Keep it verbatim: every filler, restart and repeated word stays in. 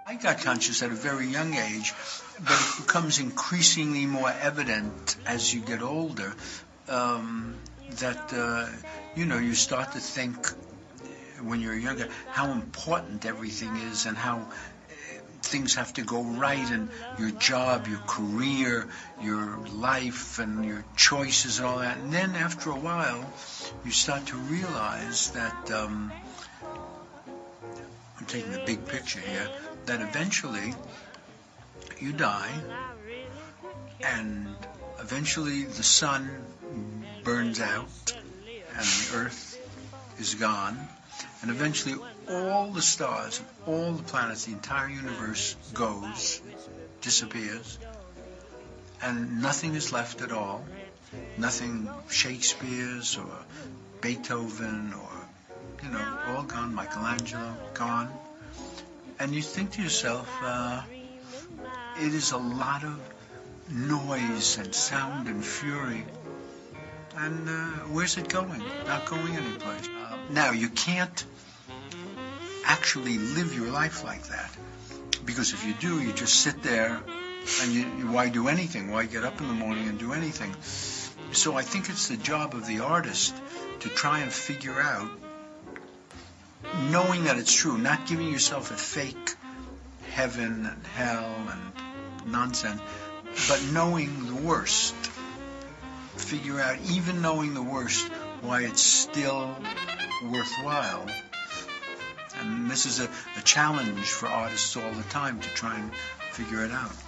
I got conscious at a very young age, but it becomes increasingly more evident as you get older um, that, uh, you know, you start to think when you're younger how important everything is and how things have to go right, and your job, your career, your life, and your choices and all that. And then after a while, you start to realize that, um, I'm taking the big picture here, that eventually you die, and eventually the sun burns out, and the earth is gone, and eventually all the stars, all the planets, the entire universe goes, disappears, and nothing is left at all. Nothing Shakespeare's or Beethoven or, you know, all gone, Michelangelo, gone. And you think to yourself, uh, it is a lot of noise and sound and fury. And uh, where's it going? Not going anyplace. Uh, now, you can't actually live your life like that. Because if you do, you just sit there and you, you, why do anything? Why get up in the morning and do anything? So I think it's the job of the artist to try and figure out, knowing that it's true, not giving yourself a fake heaven and hell and nonsense, but knowing the worst. Figure out, even knowing the worst, why it's still worthwhile. And this is a, a challenge for artists all the time to try and figure it out.